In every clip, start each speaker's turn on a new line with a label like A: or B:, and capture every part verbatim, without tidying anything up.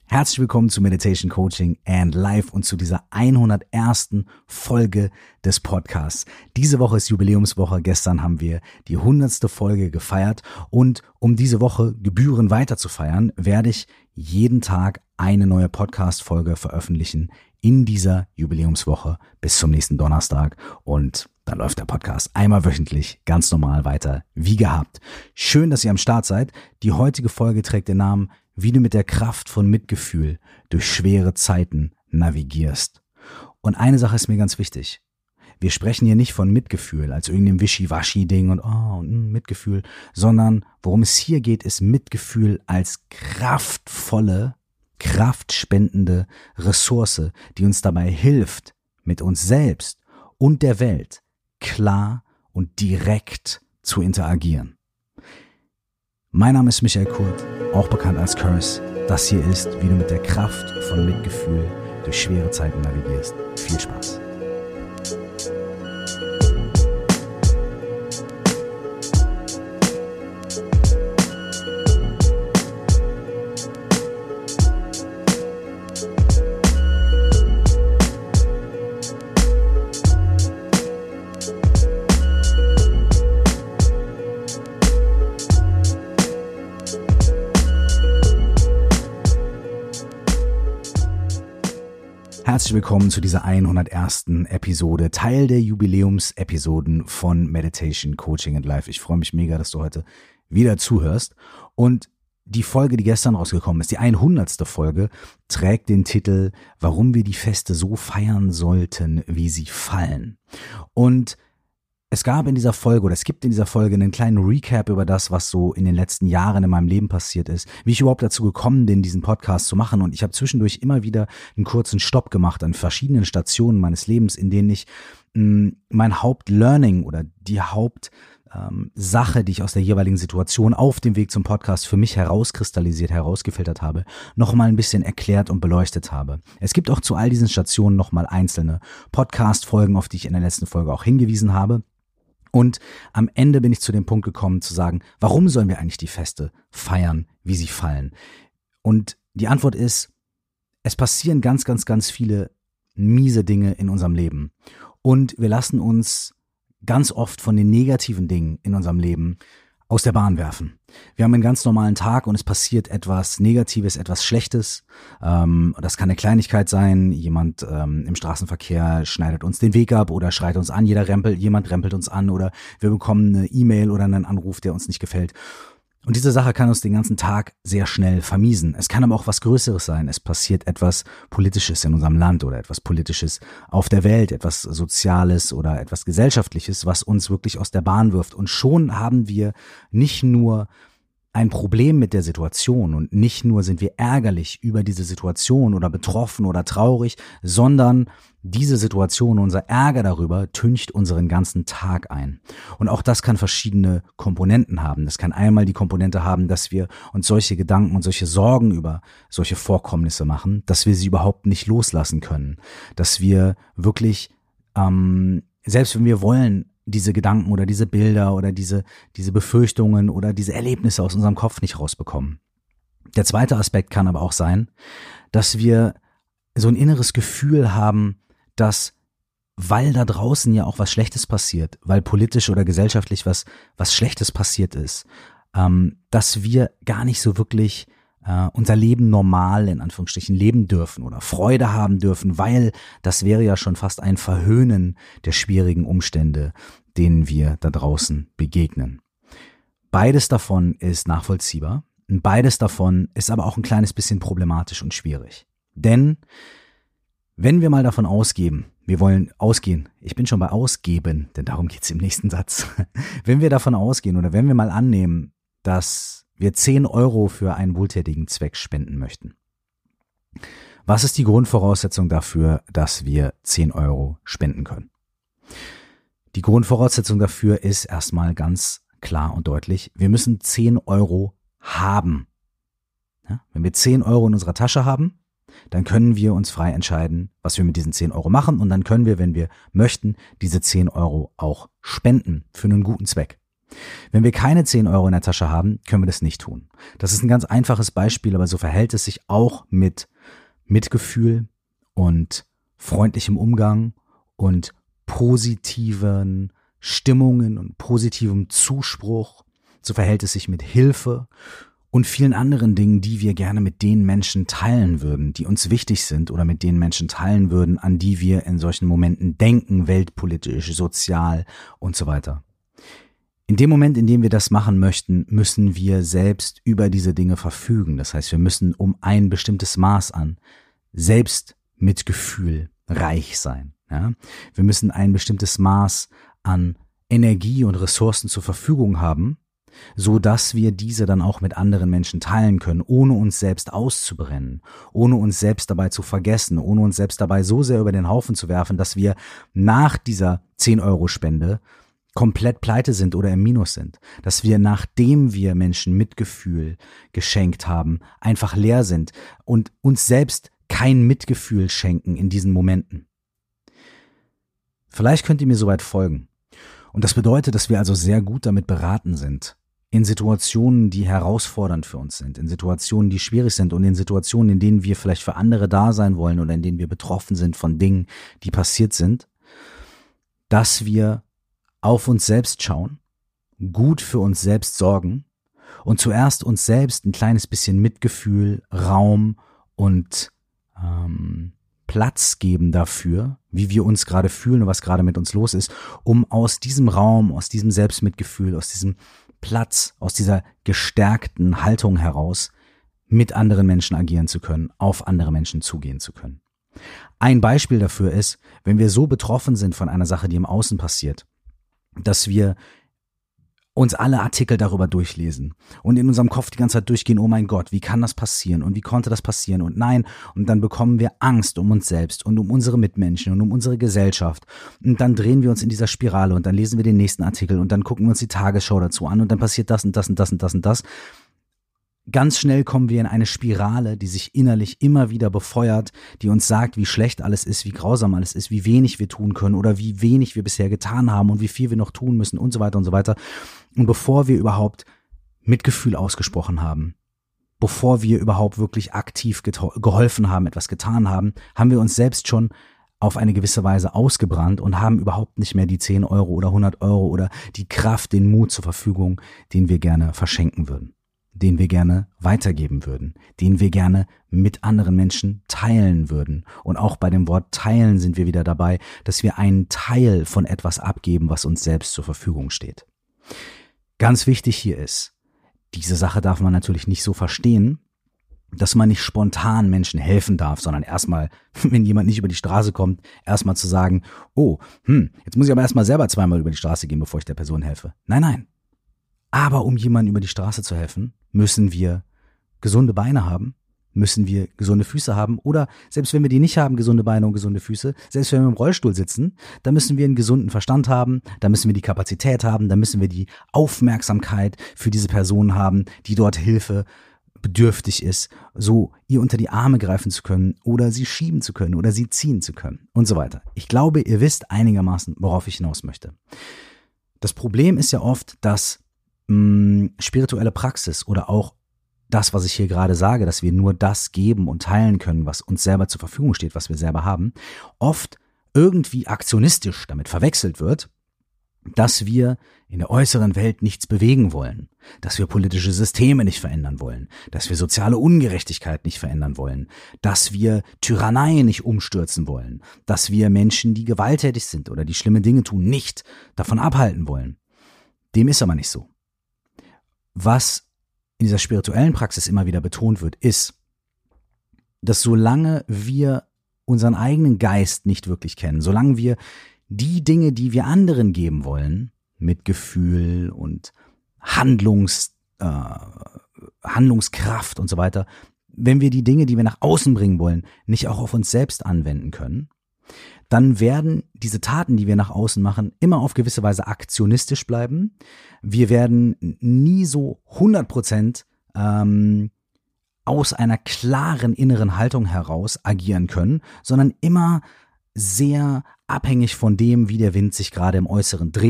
A: Herzlich willkommen zu Meditation Coaching and Life und zu dieser hundertersten Folge des Podcasts. Diese Woche ist Jubiläumswoche. Gestern haben wir die hundertste Folge gefeiert und um diese Woche gebührend weiter zu feiern, werde ich jeden Tag eine neue Podcast-Folge veröffentlichen in dieser Jubiläumswoche bis zum nächsten Donnerstag und dann läuft der Podcast einmal wöchentlich ganz normal weiter, wie gehabt. Schön, dass ihr am Start seid. Die heutige Folge trägt den Namen Wie du mit der Kraft von Mitgefühl durch schwere Zeiten navigierst. Und eine Sache ist mir ganz wichtig. Wir sprechen hier nicht von Mitgefühl als irgendeinem Wischiwaschi-Ding und oh, Mitgefühl, sondern worum es hier geht, ist Mitgefühl als kraftvolle, kraftspendende Ressource, die uns dabei hilft, mit uns selbst und der Welt klar und direkt zu interagieren. Mein Name ist Michael Kurt, auch bekannt als Curse. Das hier ist, wie du mit der Kraft von Mitgefühl durch schwere Zeiten navigierst. Viel Spaß! Herzlich willkommen zu dieser hundertersten Episode, Teil der Jubiläumsepisoden von Meditation, Coaching and Life. Ich freue mich mega, dass du heute wieder zuhörst. Und die Folge, die gestern rausgekommen ist, die hundertste Folge, trägt den Titel, warum wir die Feste so feiern sollten, wie sie fallen. Und es gab in dieser Folge oder es gibt in dieser Folge einen kleinen Recap über das, was so in den letzten Jahren in meinem Leben passiert ist, wie ich überhaupt dazu gekommen bin, diesen Podcast zu machen. Und ich habe zwischendurch immer wieder einen kurzen Stopp gemacht an verschiedenen Stationen meines Lebens, in denen ich mh, mein Hauptlearning oder die Hauptsache, ähm, die ich aus der jeweiligen Situation auf dem Weg zum Podcast für mich herauskristallisiert, herausgefiltert habe, nochmal ein bisschen erklärt und beleuchtet habe. Es gibt auch zu all diesen Stationen nochmal einzelne Podcast-Folgen, auf die ich in der letzten Folge auch hingewiesen habe. Und am Ende bin ich zu dem Punkt gekommen zu sagen, warum sollen wir eigentlich die Feste feiern, wie sie fallen? Und die Antwort ist, es passieren ganz, ganz, ganz viele miese Dinge in unserem Leben. Und wir lassen uns ganz oft von den negativen Dingen in unserem Leben aus der Bahn werfen. Wir haben einen ganz normalen Tag und es passiert etwas Negatives, etwas Schlechtes. Ähm, das kann eine Kleinigkeit sein. Jemand ähm, im Straßenverkehr schneidet uns den Weg ab oder schreit uns an. Jeder rempelt, jemand rempelt uns an oder wir bekommen eine E-Mail oder einen Anruf, der uns nicht gefällt. Und diese Sache kann uns den ganzen Tag sehr schnell vermiesen. Es kann aber auch was Größeres sein. Es passiert etwas Politisches in unserem Land oder etwas Politisches auf der Welt, etwas Soziales oder etwas Gesellschaftliches, was uns wirklich aus der Bahn wirft. Und schon haben wir nicht nur ein Problem mit der Situation und nicht nur sind wir ärgerlich über diese Situation oder betroffen oder traurig, sondern diese Situation, unser Ärger darüber, tüncht unseren ganzen Tag ein. Und auch das kann verschiedene Komponenten haben. Das kann einmal die Komponente haben, dass wir uns solche Gedanken und solche Sorgen über solche Vorkommnisse machen, dass wir sie überhaupt nicht loslassen können. Dass wir wirklich, ähm, selbst wenn wir wollen, diese Gedanken oder diese Bilder oder diese, diese Befürchtungen oder diese Erlebnisse aus unserem Kopf nicht rausbekommen. Der zweite Aspekt kann aber auch sein, dass wir so ein inneres Gefühl haben, dass, weil da draußen ja auch was Schlechtes passiert, weil politisch oder gesellschaftlich was, was Schlechtes passiert ist, ähm, dass wir gar nicht so wirklich Uh, unser Leben normal, in Anführungsstrichen, leben dürfen oder Freude haben dürfen, weil das wäre ja schon fast ein Verhöhnen der schwierigen Umstände, denen wir da draußen begegnen. Beides davon ist nachvollziehbar und beides davon ist aber auch ein kleines bisschen problematisch und schwierig. Denn wenn wir mal davon ausgehen, wir wollen ausgehen, ich bin schon bei ausgeben, denn darum geht's im nächsten Satz. Wenn wir davon ausgehen oder wenn wir mal annehmen, dass wir zehn Euro für einen wohltätigen Zweck spenden möchten. Was ist die Grundvoraussetzung dafür, dass wir zehn Euro spenden können? Die Grundvoraussetzung dafür ist erstmal ganz klar und deutlich, wir müssen zehn Euro haben. Ja, wenn wir zehn Euro in unserer Tasche haben, dann können wir uns frei entscheiden, was wir mit diesen zehn Euro machen und dann können wir, wenn wir möchten, diese zehn Euro auch spenden für einen guten Zweck. Wenn wir keine zehn Euro in der Tasche haben, können wir das nicht tun. Das ist ein ganz einfaches Beispiel, aber so verhält es sich auch mit Mitgefühl und freundlichem Umgang und positiven Stimmungen und positivem Zuspruch. So verhält es sich mit Hilfe und vielen anderen Dingen, die wir gerne mit den Menschen teilen würden, die uns wichtig sind oder mit den Menschen teilen würden, an die wir in solchen Momenten denken, weltpolitisch, sozial und so weiter. In dem Moment, in dem wir das machen möchten, müssen wir selbst über diese Dinge verfügen. Das heißt, wir müssen um ein bestimmtes Maß an Selbstmitgefühl reich sein. Ja? Wir müssen ein bestimmtes Maß an Energie und Ressourcen zur Verfügung haben, so dass wir diese dann auch mit anderen Menschen teilen können, ohne uns selbst auszubrennen, ohne uns selbst dabei zu vergessen, ohne uns selbst dabei so sehr über den Haufen zu werfen, dass wir nach dieser zehn Euro Spende komplett pleite sind oder im Minus sind, dass wir, nachdem wir Menschen Mitgefühl geschenkt haben, einfach leer sind und uns selbst kein Mitgefühl schenken in diesen Momenten. Vielleicht könnt ihr mir soweit folgen. Und das bedeutet, dass wir also sehr gut damit beraten sind, in Situationen, die herausfordernd für uns sind, in Situationen, die schwierig sind und in Situationen, in denen wir vielleicht für andere da sein wollen oder in denen wir betroffen sind von Dingen, die passiert sind, dass wir auf uns selbst schauen, gut für uns selbst sorgen und zuerst uns selbst ein kleines bisschen Mitgefühl, Raum und ähm, Platz geben dafür, wie wir uns gerade fühlen und was gerade mit uns los ist, um aus diesem Raum, aus diesem Selbstmitgefühl, aus diesem Platz, aus dieser gestärkten Haltung heraus mit anderen Menschen agieren zu können, auf andere Menschen zugehen zu können. Ein Beispiel dafür ist, wenn wir so betroffen sind von einer Sache, die im Außen passiert, dass wir uns alle Artikel darüber durchlesen und in unserem Kopf die ganze Zeit durchgehen, oh mein Gott, wie kann das passieren und wie konnte das passieren und nein, und dann bekommen wir Angst um uns selbst und um unsere Mitmenschen und um unsere Gesellschaft und dann drehen wir uns in dieser Spirale und dann lesen wir den nächsten Artikel und dann gucken wir uns die Tagesschau dazu an und dann passiert das und das und das und das und das. Ganz schnell kommen wir in eine Spirale, die sich innerlich immer wieder befeuert, die uns sagt, wie schlecht alles ist, wie grausam alles ist, wie wenig wir tun können oder wie wenig wir bisher getan haben und wie viel wir noch tun müssen und so weiter und so weiter. Und bevor wir überhaupt Mitgefühl ausgesprochen haben, bevor wir überhaupt wirklich aktiv geholfen haben, etwas getan haben, haben wir uns selbst schon auf eine gewisse Weise ausgebrannt und haben überhaupt nicht mehr die zehn Euro oder hundert Euro oder die Kraft, den Mut zur Verfügung, den wir gerne verschenken würden, den wir gerne weitergeben würden, den wir gerne mit anderen Menschen teilen würden. Und auch bei dem Wort teilen sind wir wieder dabei, dass wir einen Teil von etwas abgeben, was uns selbst zur Verfügung steht. Ganz wichtig hier ist, diese Sache darf man natürlich nicht so verstehen, dass man nicht spontan Menschen helfen darf, sondern erstmal, wenn jemand nicht über die Straße kommt, erstmal zu sagen, oh, hm, jetzt muss ich aber erstmal selber zweimal über die Straße gehen, bevor ich der Person helfe. Nein, nein. Aber um jemandem über die Straße zu helfen, müssen wir gesunde Beine haben, müssen wir gesunde Füße haben oder selbst wenn wir die nicht haben, gesunde Beine und gesunde Füße, selbst wenn wir im Rollstuhl sitzen, dann müssen wir einen gesunden Verstand haben, da müssen wir die Kapazität haben, da müssen wir die Aufmerksamkeit für diese Person haben, die dort Hilfe bedürftig ist, so ihr unter die Arme greifen zu können oder sie schieben zu können oder sie ziehen zu können und so weiter. Ich glaube, ihr wisst einigermaßen, worauf ich hinaus möchte. Das Problem ist ja oft, dass mh, spirituelle Praxis oder auch das, was ich hier gerade sage, dass wir nur das geben und teilen können, was uns selber zur Verfügung steht, was wir selber haben, oft irgendwie aktionistisch damit verwechselt wird, dass wir in der äußeren Welt nichts bewegen wollen, dass wir politische Systeme nicht verändern wollen, dass wir soziale Ungerechtigkeit nicht verändern wollen, dass wir Tyrannei nicht umstürzen wollen, dass wir Menschen, die gewalttätig sind oder die schlimme Dinge tun, nicht davon abhalten wollen. Dem ist aber nicht so. Was in dieser spirituellen Praxis immer wieder betont wird, ist, dass solange wir unseren eigenen Geist nicht wirklich kennen, solange wir die Dinge, die wir anderen geben wollen, Mitgefühl und Handlungs, äh, Handlungskraft und so weiter, wenn wir die Dinge, die wir nach außen bringen wollen, nicht auch auf uns selbst anwenden können, dann werden diese Taten, die wir nach außen machen, immer auf gewisse Weise aktionistisch bleiben. Wir werden nie so hundert Prozent ähm, aus einer klaren inneren Haltung heraus agieren können, sondern immer sehr abhängig von dem, wie der Wind sich gerade im Äußeren dreht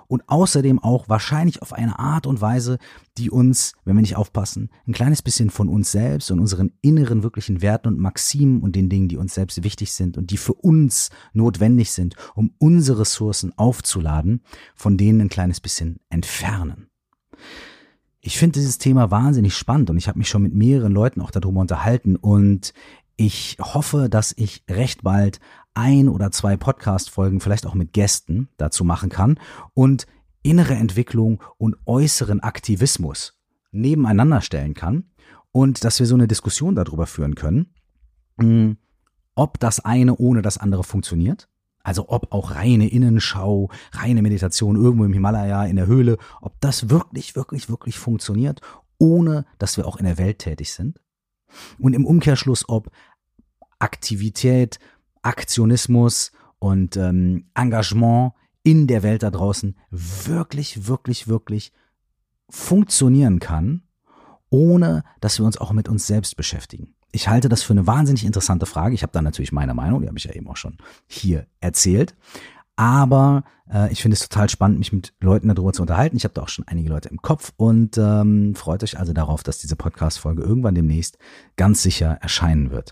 A: und außerdem auch wahrscheinlich auf eine Art und Weise, die uns, wenn wir nicht aufpassen, ein kleines bisschen von uns selbst und unseren inneren wirklichen Werten und Maximen und den Dingen, die uns selbst wichtig sind und die für uns notwendig sind, um unsere Ressourcen aufzuladen, von denen ein kleines bisschen entfernen. Ich finde dieses Thema wahnsinnig spannend und ich habe mich schon mit mehreren Leuten auch darüber unterhalten und ich hoffe, dass ich recht bald ein oder zwei Podcast-Folgen, vielleicht auch mit Gästen, dazu machen kann und innere Entwicklung und äußeren Aktivismus nebeneinander stellen kann und dass wir so eine Diskussion darüber führen können, ob das eine ohne das andere funktioniert. Also ob auch reine Innenschau, reine Meditation irgendwo im Himalaya, in der Höhle, ob das wirklich, wirklich, wirklich funktioniert, ohne dass wir auch in der Welt tätig sind. Und im Umkehrschluss, ob Aktivität, Aktionismus und ähm, Engagement in der Welt da draußen wirklich, wirklich, wirklich funktionieren kann, ohne dass wir uns auch mit uns selbst beschäftigen. Ich halte das für eine wahnsinnig interessante Frage. Ich habe da natürlich meine Meinung, die habe ich ja eben auch schon hier erzählt. Aber äh, ich finde es total spannend, mich mit Leuten darüber zu unterhalten. Ich habe da auch schon einige Leute im Kopf und ähm, freut euch also darauf, dass diese Podcast-Folge irgendwann demnächst ganz sicher erscheinen wird.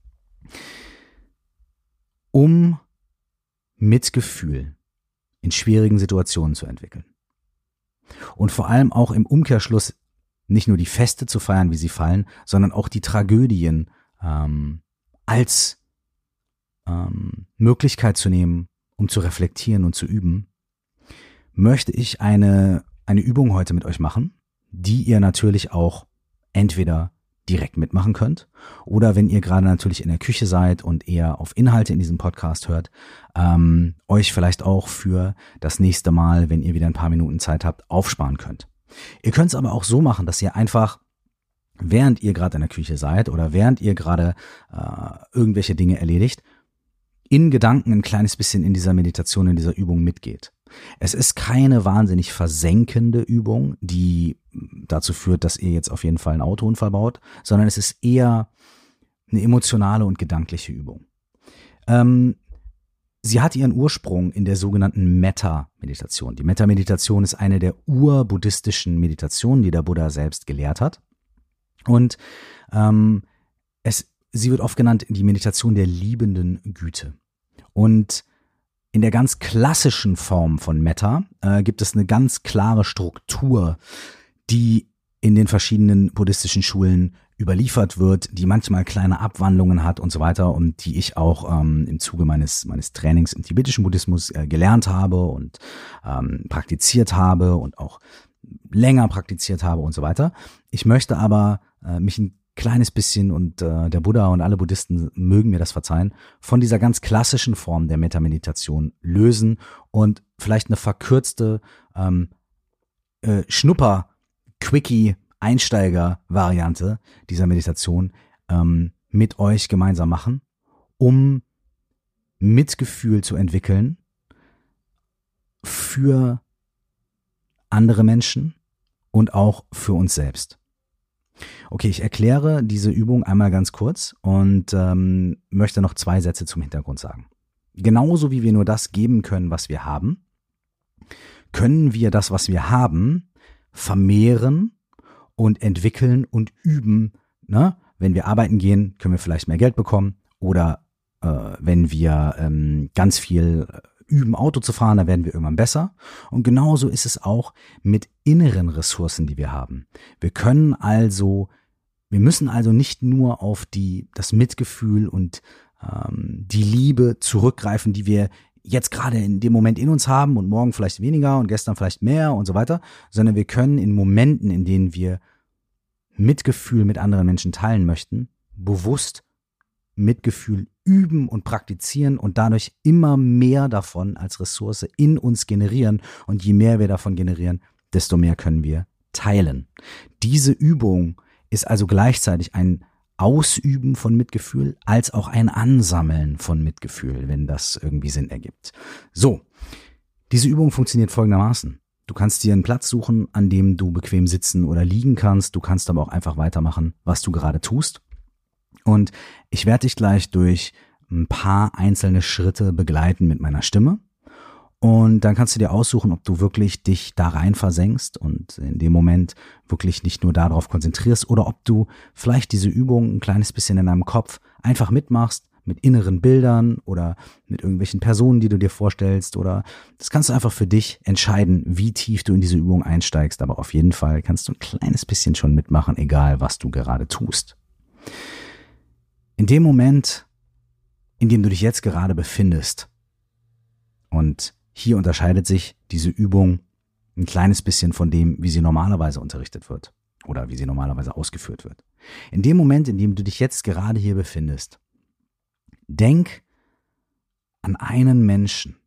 A: Um Mitgefühl in schwierigen Situationen zu entwickeln und vor allem auch im Umkehrschluss nicht nur die Feste zu feiern, wie sie fallen, sondern auch die Tragödien ähm, als ähm, Möglichkeit zu nehmen, um zu reflektieren und zu üben, möchte ich eine, eine Übung heute mit euch machen, die ihr natürlich auch entweder direkt mitmachen könnt oder wenn ihr gerade natürlich in der Küche seid und eher auf Inhalte in diesem Podcast hört, ähm, euch vielleicht auch für das nächste Mal, wenn ihr wieder ein paar Minuten Zeit habt, aufsparen könnt. Ihr könnt es aber auch so machen, dass ihr einfach, während ihr gerade in der Küche seid oder während ihr gerade äh, irgendwelche Dinge erledigt, in Gedanken ein kleines bisschen in dieser Meditation, in dieser Übung mitgeht. Es ist keine wahnsinnig versenkende Übung, die dazu führt, dass ihr jetzt auf jeden Fall einen Autounfall baut, sondern es ist eher eine emotionale und gedankliche Übung. Ähm, sie hat ihren Ursprung in der sogenannten Metta-Meditation. Die Metta-Meditation ist eine der urbuddhistischen Meditationen, die der Buddha selbst gelehrt hat. Und ähm, es Sie wird oft genannt die Meditation der liebenden Güte. Und in der ganz klassischen Form von Metta äh, gibt es eine ganz klare Struktur, die in den verschiedenen buddhistischen Schulen überliefert wird, die manchmal kleine Abwandlungen hat und so weiter und die ich auch ähm, im Zuge meines meines Trainings im tibetischen Buddhismus äh, gelernt habe und ähm, praktiziert habe und auch länger praktiziert habe und so weiter. Ich möchte aber äh, mich ein kleines bisschen, und äh, der Buddha und alle Buddhisten mögen mir das verzeihen, von dieser ganz klassischen Form der Metta-Meditation lösen und vielleicht eine verkürzte ähm, äh, Schnupper, Quickie, Einsteiger-Variante dieser Meditation ähm, mit euch gemeinsam machen, um Mitgefühl zu entwickeln für andere Menschen und auch für uns selbst. Okay, ich erkläre diese Übung einmal ganz kurz und ähm, möchte noch zwei Sätze zum Hintergrund sagen. Genauso wie wir nur das geben können, was wir haben, können wir das, was wir haben, vermehren und entwickeln und üben. Ne? Wenn wir arbeiten gehen, können wir vielleicht mehr Geld bekommen oder äh, wenn wir ähm, ganz viel üben, Auto zu fahren, dann werden wir irgendwann besser. Und genauso ist es auch mit inneren Ressourcen, die wir haben. Wir können also, wir müssen also nicht nur auf die, das Mitgefühl und ähm, die Liebe zurückgreifen, die wir jetzt gerade in dem Moment in uns haben und morgen vielleicht weniger und gestern vielleicht mehr und so weiter, sondern wir können in Momenten, in denen wir Mitgefühl mit anderen Menschen teilen möchten, bewusst Mitgefühl üben und praktizieren und dadurch immer mehr davon als Ressource in uns generieren. Und je mehr wir davon generieren, desto mehr können wir teilen. Diese Übung ist also gleichzeitig ein Ausüben von Mitgefühl als auch ein Ansammeln von Mitgefühl, wenn das irgendwie Sinn ergibt. So, diese Übung funktioniert folgendermaßen. Du kannst dir einen Platz suchen, an dem du bequem sitzen oder liegen kannst. Du kannst aber auch einfach weitermachen, was du gerade tust. Und ich werde dich gleich durch ein paar einzelne Schritte begleiten mit meiner Stimme. Und dann kannst du dir aussuchen, ob du wirklich dich da rein versenkst und in dem Moment wirklich nicht nur darauf konzentrierst oder ob du vielleicht diese Übung ein kleines bisschen in deinem Kopf einfach mitmachst mit inneren Bildern oder mit irgendwelchen Personen, die du dir vorstellst, oder das kannst du einfach für dich entscheiden, wie tief du in diese Übung einsteigst, aber auf jeden Fall kannst du ein kleines bisschen schon mitmachen, egal was du gerade tust. In dem Moment, in dem du dich jetzt gerade befindest, und hier unterscheidet sich diese Übung ein kleines bisschen von dem, wie sie normalerweise unterrichtet wird oder wie sie normalerweise ausgeführt wird. In dem Moment, in dem du dich jetzt gerade hier befindest, denk an einen Menschen,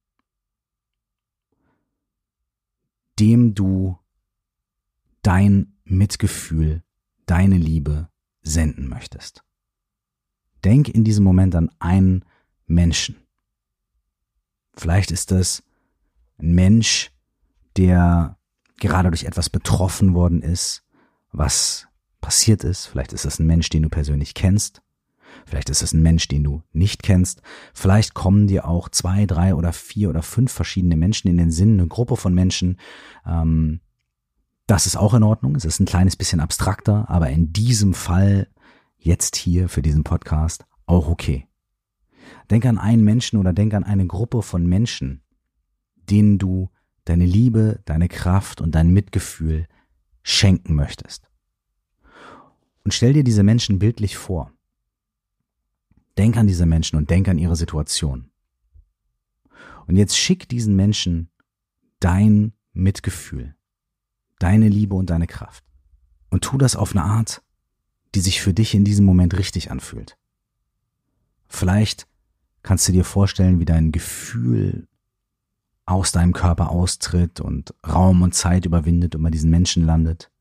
A: dem du dein Mitgefühl, deine Liebe senden möchtest. Denk in diesem Moment an einen Menschen. Vielleicht ist das ein Mensch, der gerade durch etwas betroffen worden ist, was passiert ist. Vielleicht ist es ein Mensch, den du persönlich kennst. Vielleicht ist es ein Mensch, den du nicht kennst. Vielleicht kommen dir auch zwei, drei oder vier oder fünf verschiedene Menschen in den Sinn, eine Gruppe von Menschen. Ähm, das ist auch in Ordnung. Es ist ein kleines bisschen abstrakter, aber in diesem Fall, jetzt hier für diesen Podcast, auch okay. Denk an einen Menschen oder denk an eine Gruppe von Menschen, denen du deine Liebe, deine Kraft und dein Mitgefühl schenken möchtest. Und stell dir diese Menschen bildlich vor. Denk an diese Menschen und denk an ihre Situation. Und jetzt schick diesen Menschen dein Mitgefühl, deine Liebe und deine Kraft. Und tu das auf eine Art, die sich für dich in diesem Moment richtig anfühlt. Vielleicht kannst du dir vorstellen, wie dein Gefühl aus deinem Körper austritt und Raum und Zeit überwindet und bei diesen Menschen landet.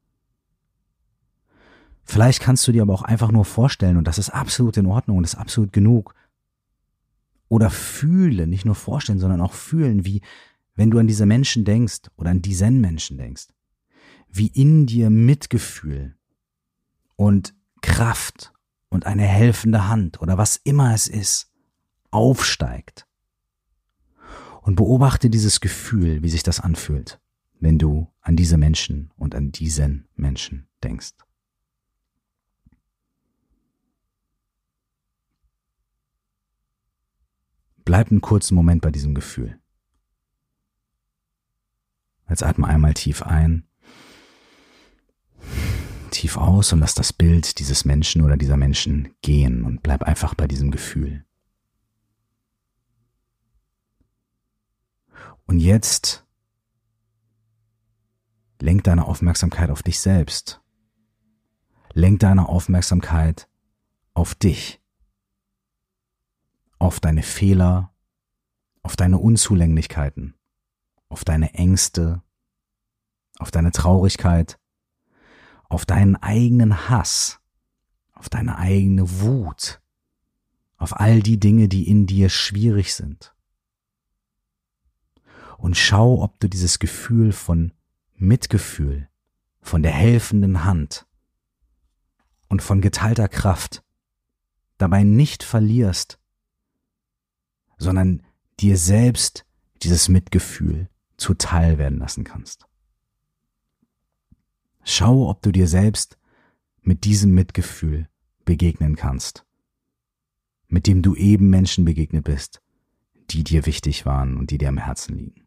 A: Vielleicht kannst du dir aber auch einfach nur vorstellen, und das ist absolut in Ordnung und ist absolut genug, oder fühle, nicht nur vorstellen, sondern auch fühlen, wie, wenn du an diese Menschen denkst oder an diesen Menschen denkst, wie in dir Mitgefühl und Kraft und eine helfende Hand oder was immer es ist, aufsteigt. Und beobachte dieses Gefühl, wie sich das anfühlt, wenn du an diese Menschen und an diesen Menschen denkst. Bleib einen kurzen Moment bei diesem Gefühl. Jetzt atme einmal tief ein, tief aus und lass das Bild dieses Menschen oder dieser Menschen gehen und bleib einfach bei diesem Gefühl. Und jetzt lenk deine Aufmerksamkeit auf dich selbst. Lenk deine Aufmerksamkeit auf dich. Auf deine Fehler, auf deine Unzulänglichkeiten, auf deine Ängste, auf deine Traurigkeit, auf deinen eigenen Hass, auf deine eigene Wut, auf all die Dinge, die in dir schwierig sind. Und schau, ob du dieses Gefühl von Mitgefühl, von der helfenden Hand und von geteilter Kraft dabei nicht verlierst, sondern dir selbst dieses Mitgefühl zuteil werden lassen kannst. Schau, ob du dir selbst mit diesem Mitgefühl begegnen kannst, mit dem du eben Menschen begegnet bist, die dir wichtig waren und die dir am Herzen liegen.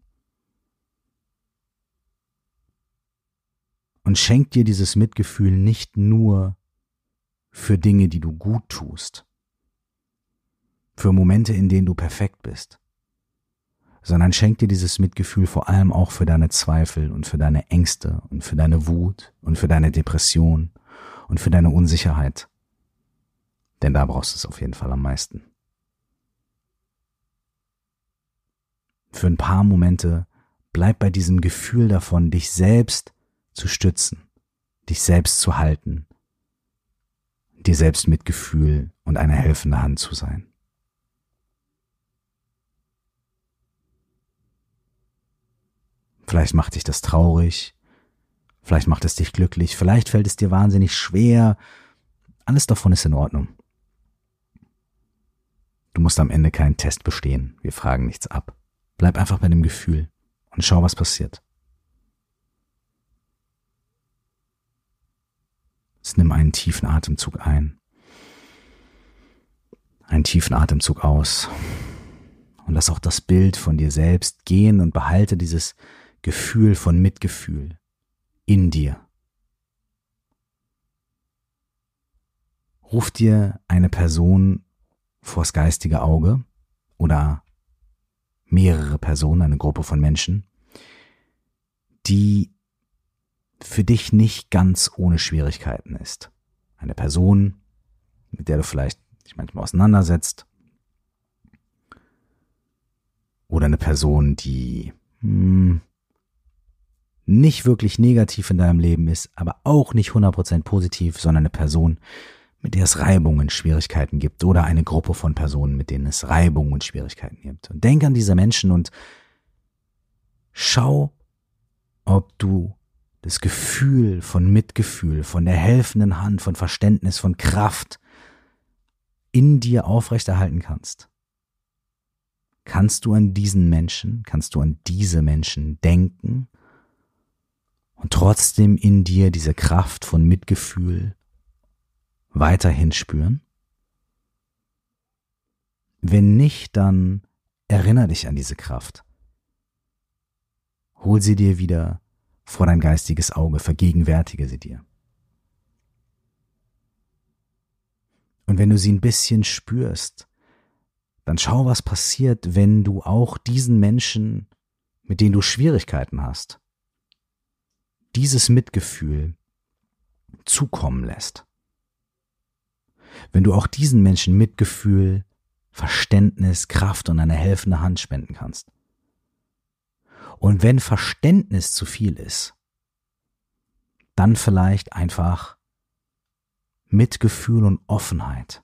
A: Und schenk dir dieses Mitgefühl nicht nur für Dinge, die du gut tust, für Momente, in denen du perfekt bist, sondern schenk dir dieses Mitgefühl vor allem auch für deine Zweifel und für deine Ängste und für deine Wut und für deine Depression und für deine Unsicherheit. Denn da brauchst du es auf jeden Fall am meisten. Für ein paar Momente bleib bei diesem Gefühl davon, dich selbst zu stützen, dich selbst zu halten, dir selbst Mitgefühl und eine helfende Hand zu sein. Vielleicht macht dich das traurig, vielleicht macht es dich glücklich, vielleicht fällt es dir wahnsinnig schwer. Alles davon ist in Ordnung. Du musst am Ende keinen Test bestehen, wir fragen nichts ab. Bleib einfach bei dem Gefühl und schau, was passiert. Jetzt nimm einen tiefen Atemzug ein, einen tiefen Atemzug aus und lass auch das Bild von dir selbst gehen und behalte dieses Gefühl von Mitgefühl in dir. Ruf dir eine Person vors geistige Auge oder mehrere Personen, eine Gruppe von Menschen, die für dich nicht ganz ohne Schwierigkeiten ist. Eine Person, mit der du vielleicht dich manchmal auseinandersetzt. Oder eine Person, die hm, nicht wirklich negativ in deinem Leben ist, aber auch nicht hundert Prozent positiv, sondern eine Person, mit der es Reibungen, Schwierigkeiten gibt. Oder eine Gruppe von Personen, mit denen es Reibungen und Schwierigkeiten gibt. Und denk an diese Menschen und schau, ob du das Gefühl von Mitgefühl, von der helfenden Hand, von Verständnis, von Kraft in dir aufrechterhalten kannst. Kannst du an diesen Menschen, kannst du an diese Menschen denken und trotzdem in dir diese Kraft von Mitgefühl weiterhin spüren? Wenn nicht, dann erinnere dich an diese Kraft. Hol sie dir wieder vor dein geistiges Auge, vergegenwärtige sie dir. Und wenn du sie ein bisschen spürst, dann schau, was passiert, wenn du auch diesen Menschen, mit denen du Schwierigkeiten hast, dieses Mitgefühl zukommen lässt. Wenn du auch diesen Menschen Mitgefühl, Verständnis, Kraft und eine helfende Hand spenden kannst. Und wenn Verständnis zu viel ist, dann vielleicht einfach Mitgefühl und Offenheit.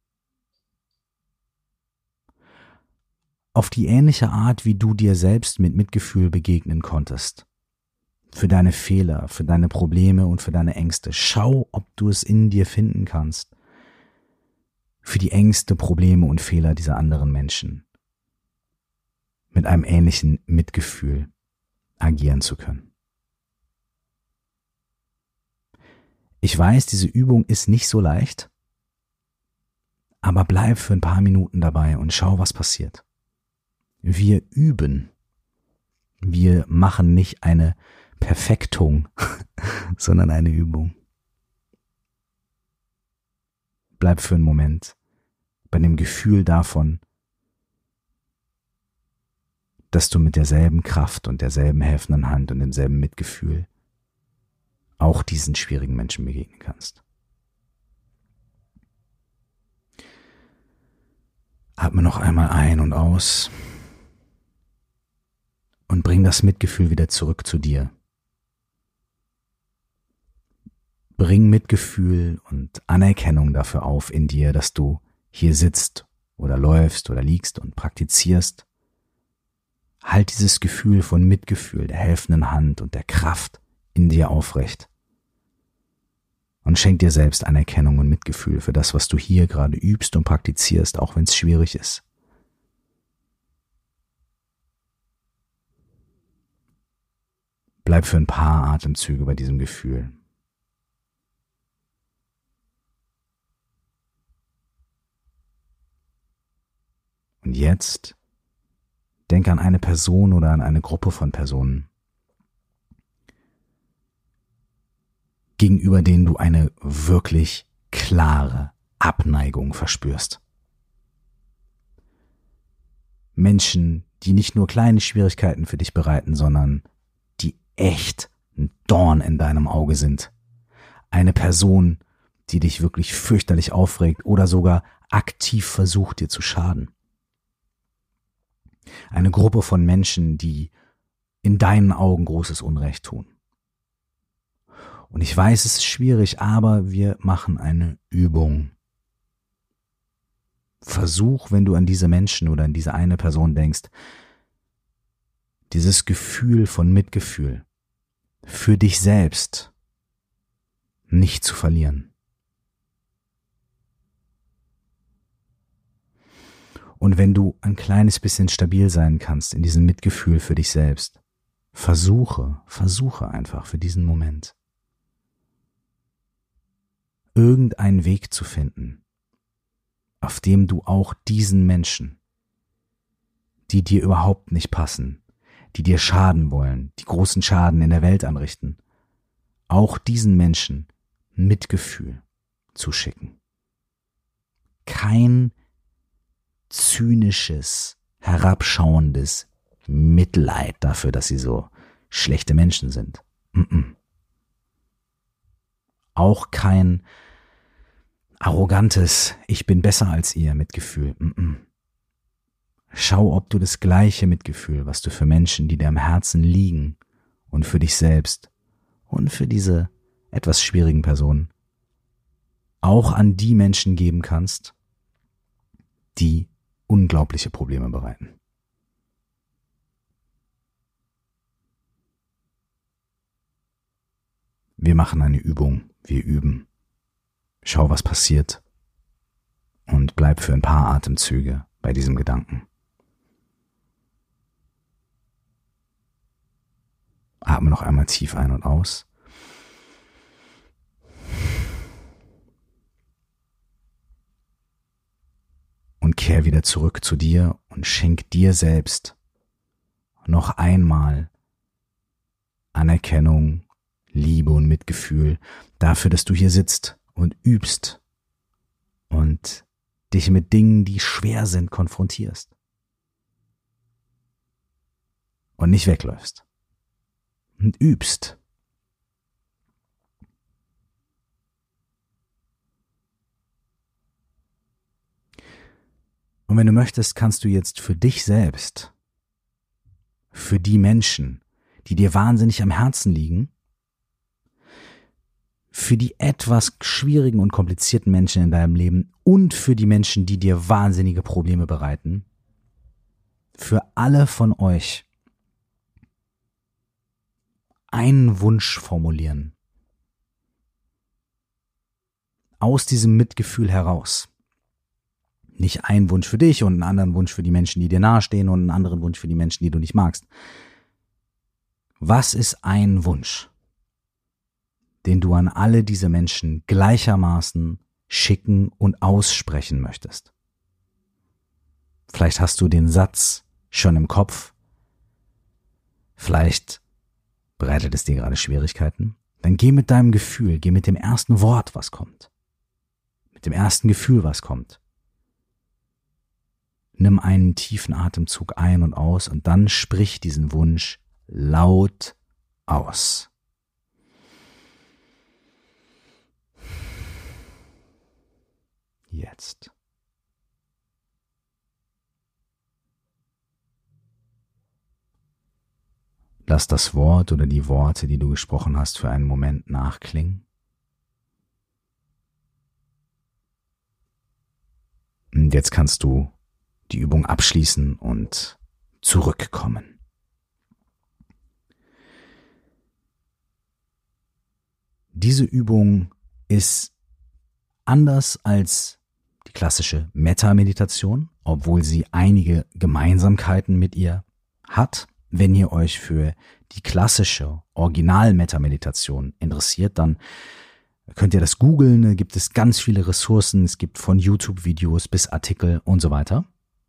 A: Auf die ähnliche Art, wie du dir selbst mit Mitgefühl begegnen konntest. Für deine Fehler, für deine Probleme und für deine Ängste. Schau, ob du es in dir finden kannst. Für die Ängste, Probleme und Fehler dieser anderen Menschen. Mit einem ähnlichen Mitgefühl agieren zu können. Ich weiß, diese Übung ist nicht so leicht, aber bleib für ein paar Minuten dabei und schau, was passiert. Wir üben. Wir machen nicht eine Perfektung, sondern eine Übung. Bleib für einen Moment bei dem Gefühl davon, dass du mit derselben Kraft und derselben helfenden Hand und demselben Mitgefühl auch diesen schwierigen Menschen begegnen kannst. Atme noch einmal ein und aus und bring das Mitgefühl wieder zurück zu dir. Bring Mitgefühl und Anerkennung dafür auf in dir, dass du hier sitzt oder läufst oder liegst und praktizierst. Halt dieses Gefühl von Mitgefühl, der helfenden Hand und der Kraft in dir aufrecht. Und schenk dir selbst Anerkennung und Mitgefühl für das, was du hier gerade übst und praktizierst, auch wenn es schwierig ist. Bleib für ein paar Atemzüge bei diesem Gefühl. Und jetzt denk an eine Person oder an eine Gruppe von Personen, gegenüber denen du eine wirklich klare Abneigung verspürst. Menschen, die nicht nur kleine Schwierigkeiten für dich bereiten, sondern die echt ein Dorn in deinem Auge sind. Eine Person, die dich wirklich fürchterlich aufregt oder sogar aktiv versucht, dir zu schaden. Eine Gruppe von Menschen, die in deinen Augen großes Unrecht tun. Und ich weiß, es ist schwierig, aber wir machen eine Übung. Versuch, wenn du an diese Menschen oder an diese eine Person denkst, dieses Gefühl von Mitgefühl für dich selbst nicht zu verlieren. Und wenn du ein kleines bisschen stabil sein kannst in diesem Mitgefühl für dich selbst, versuche, versuche einfach für diesen Moment, irgendeinen Weg zu finden, auf dem du auch diesen Menschen, die dir überhaupt nicht passen, die dir schaden wollen, die großen Schaden in der Welt anrichten, auch diesen Menschen Mitgefühl zu schicken. Kein zynisches, herabschauendes Mitleid dafür, dass sie so schlechte Menschen sind. Mm-mm. Auch kein arrogantes, ich bin besser als ihr Mitgefühl. Mm-mm. Schau, ob du das gleiche Mitgefühl, was du für Menschen, die dir am Herzen liegen und für dich selbst und für diese etwas schwierigen Personen, auch an die Menschen geben kannst, die unglaubliche Probleme bereiten. Wir machen eine Übung, wir üben. Schau, was passiert und bleib für ein paar Atemzüge bei diesem Gedanken. Atme noch einmal tief ein und aus. Und kehr wieder zurück zu dir und schenk dir selbst noch einmal Anerkennung, Liebe und Mitgefühl dafür, dass du hier sitzt und übst und dich mit Dingen, die schwer sind, konfrontierst und nicht wegläufst und übst. Und wenn du möchtest, kannst du jetzt für dich selbst, für die Menschen, die dir wahnsinnig am Herzen liegen, für die etwas schwierigen und komplizierten Menschen in deinem Leben und für die Menschen, die dir wahnsinnige Probleme bereiten, für alle von euch einen Wunsch formulieren. Aus diesem Mitgefühl heraus. Nicht einen Wunsch für dich und einen anderen Wunsch für die Menschen, die dir nahestehen und einen anderen Wunsch für die Menschen, die du nicht magst. Was ist ein Wunsch, den du an alle diese Menschen gleichermaßen schicken und aussprechen möchtest? Vielleicht hast du den Satz schon im Kopf. Vielleicht bereitet es dir gerade Schwierigkeiten. Dann geh mit deinem Gefühl, geh mit dem ersten Wort, was kommt. Mit dem ersten Gefühl, was kommt. Nimm einen tiefen Atemzug ein und aus und dann sprich diesen Wunsch laut aus. Jetzt. Lass das Wort oder die Worte, die du gesprochen hast, für einen Moment nachklingen. Und jetzt kannst du die Übung abschließen und zurückkommen. Diese Übung ist anders als die klassische Metta-Meditation, obwohl sie einige Gemeinsamkeiten mit ihr hat. Wenn ihr euch für die klassische Original-Metta-Meditation interessiert, dann könnt ihr das googeln. Da gibt es ganz viele Ressourcen. Es gibt von YouTube-Videos bis Artikel und so weiter.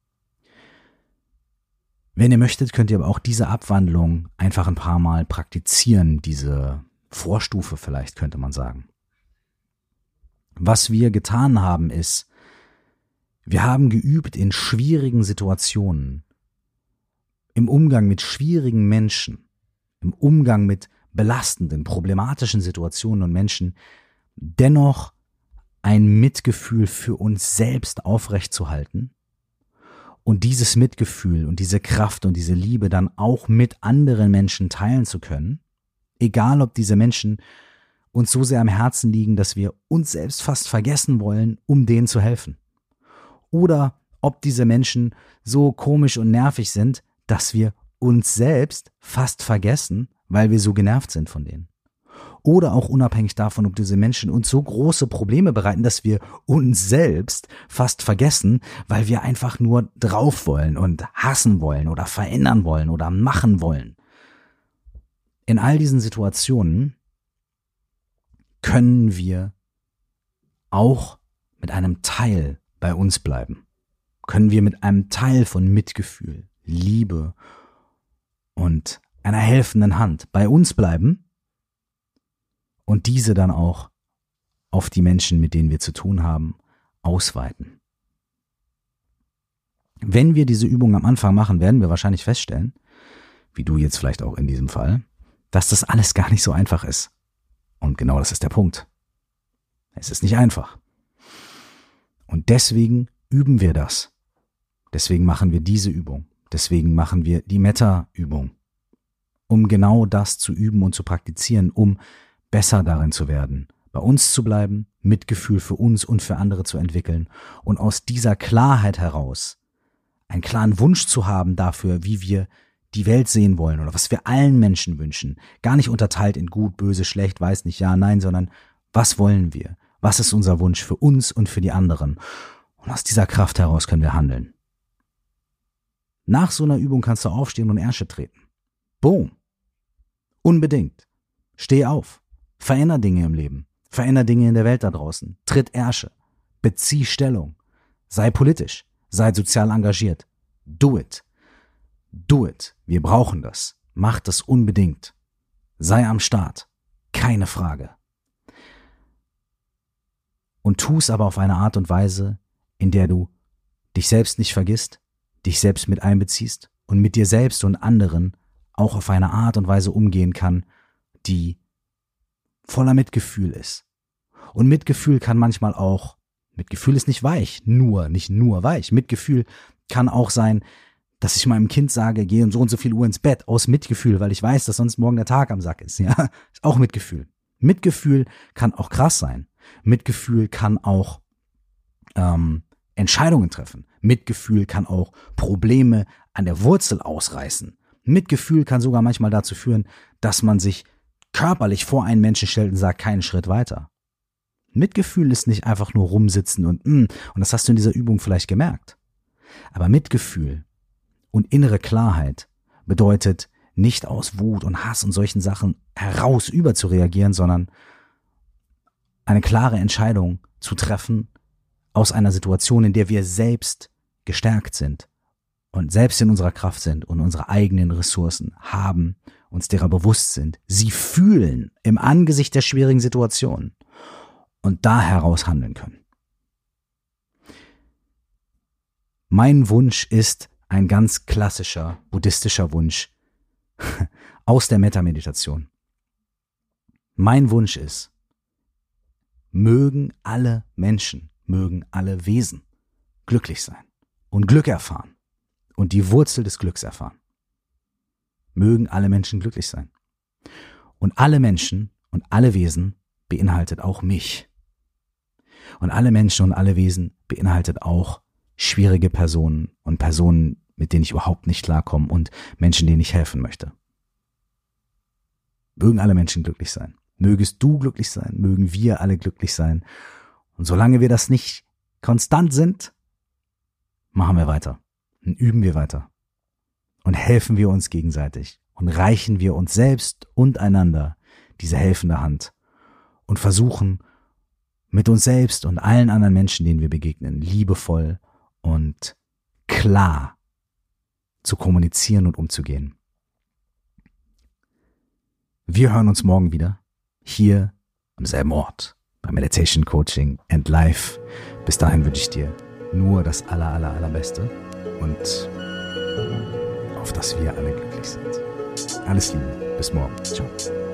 A: Wenn ihr möchtet, könnt ihr aber auch diese Abwandlung einfach ein paar Mal praktizieren, diese Vorstufe vielleicht, könnte man sagen. Was wir getan haben ist, wir haben geübt in schwierigen Situationen, im Umgang mit schwierigen Menschen, im Umgang mit belastenden, problematischen Situationen und Menschen, dennoch ein Mitgefühl für uns selbst aufrechtzuerhalten und dieses Mitgefühl und diese Kraft und diese Liebe dann auch mit anderen Menschen teilen zu können, egal ob diese Menschen uns so sehr am Herzen liegen, dass wir uns selbst fast vergessen wollen, um denen zu helfen. Oder ob diese Menschen so komisch und nervig sind, dass wir uns selbst fast vergessen, weil wir so genervt sind von denen. oder auch unabhängig davon, ob diese Menschen uns so große Probleme bereiten, dass wir uns selbst fast vergessen, weil wir einfach nur drauf wollen und hassen wollen oder verändern wollen oder machen wollen. In all diesen Situationen können wir auch mit einem Teil bei uns bleiben. Können wir mit einem Teil von Mitgefühl, Liebe und einer helfenden Hand bei uns bleiben und diese dann auch auf die Menschen, mit denen wir zu tun haben, ausweiten. Wenn wir diese Übung am Anfang machen, werden wir wahrscheinlich feststellen, wie du jetzt vielleicht auch in diesem Fall, dass das alles gar nicht so einfach ist. Und genau das ist der Punkt. Es ist nicht einfach. Und deswegen üben wir das. Deswegen machen wir diese Übung. Deswegen machen wir die Metta-Übung. Um genau das zu üben und zu praktizieren, um besser darin zu werden, bei uns zu bleiben, Mitgefühl für uns und für andere zu entwickeln und aus dieser Klarheit heraus einen klaren Wunsch zu haben dafür, wie wir die Welt sehen wollen oder was wir allen Menschen wünschen. Gar nicht unterteilt in gut, böse, schlecht, weiß nicht, ja, nein, sondern was wollen wir? Was ist unser Wunsch für uns und für die anderen? Und aus dieser Kraft heraus können wir handeln. Nach so einer Übung kannst du aufstehen und Ärsche treten. Boom. Unbedingt. Steh auf. Veränder Dinge im Leben. Veränder Dinge in der Welt da draußen. Tritt Ärsche. Bezieh Stellung. Sei politisch. Sei sozial engagiert. Do it. Do it. Wir brauchen das. Mach das unbedingt. Sei am Start. Keine Frage. Und tu es aber auf eine Art und Weise, in der du dich selbst nicht vergisst, dich selbst mit einbeziehst und mit dir selbst und anderen auch auf eine Art und Weise umgehen kann, die voller Mitgefühl ist. Und Mitgefühl kann manchmal auch, Mitgefühl ist nicht weich, nur, nicht nur weich. Mitgefühl kann auch sein, dass ich meinem Kind sage, geh um so und so viel Uhr ins Bett, aus Mitgefühl, weil ich weiß, dass sonst morgen der Tag am Sack ist. Ja, ist auch Mitgefühl. Mitgefühl kann auch krass sein. Mitgefühl kann auch ähm, Entscheidungen treffen. Mitgefühl kann auch Probleme an der Wurzel ausreißen. Mitgefühl kann sogar manchmal dazu führen, dass man sich körperlich vor einen Menschen stellt und sagt, keinen Schritt weiter. Mitgefühl ist nicht einfach nur rumsitzen und mm, und das hast du in dieser Übung vielleicht gemerkt. Aber Mitgefühl und innere Klarheit bedeutet nicht aus Wut und Hass und solchen Sachen heraus über zu reagieren, sondern eine klare Entscheidung zu treffen aus einer Situation, in der wir selbst gestärkt sind und selbst in unserer Kraft sind und unsere eigenen Ressourcen haben, uns derer bewusst sind, sie fühlen im Angesicht der schwierigen Situation und da heraus handeln können. Mein Wunsch ist ein ganz klassischer buddhistischer Wunsch aus der Metta-Meditation. Mein Wunsch ist, mögen alle Menschen, mögen alle Wesen glücklich sein und Glück erfahren und die Wurzel des Glücks erfahren. Mögen alle Menschen glücklich sein. Und alle Menschen und alle Wesen beinhaltet auch mich. Und alle Menschen und alle Wesen beinhaltet auch schwierige Personen und Personen, mit denen ich überhaupt nicht klarkomme und Menschen, denen ich helfen möchte. Mögen alle Menschen glücklich sein. Mögest du glücklich sein, mögen wir alle glücklich sein. Und solange wir das nicht konstant sind, machen wir weiter und üben wir weiter und helfen wir uns gegenseitig und reichen wir uns selbst und einander diese helfende Hand und versuchen mit uns selbst und allen anderen Menschen, denen wir begegnen, liebevoll und klar zu kommunizieren und umzugehen. Wir hören uns morgen wieder. Hier am selben Ort, bei Meditation, Coaching and Life. Bis dahin wünsche ich dir nur das aller, aller, allerbeste und auf dass wir alle glücklich sind. Alles Liebe, bis morgen. Ciao.